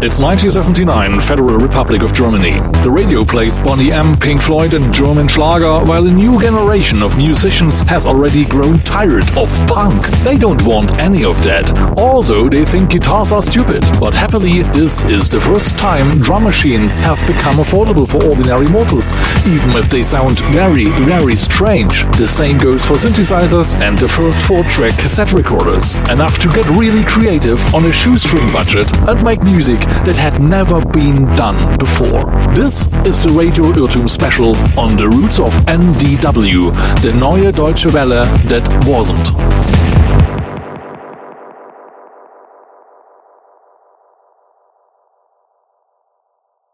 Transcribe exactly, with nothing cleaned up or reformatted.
It's nineteen seventy-nine, Federal Republic of Germany. The radio plays Boney M, Pink Floyd and German Schlager, while a new generation of musicians has already grown tired of punk. They don't want any of that. Also, they think guitars are stupid. But happily, this is the first time drum machines have become affordable for ordinary mortals, even if they sound very, very strange. The same goes for synthesizers and the first four-track cassette recorders. Enough to get really creative on a shoestring budget and make music that had never been done before. This is the Radio Irrtum special on the roots of N D W, the Neue Deutsche Welle that wasn't.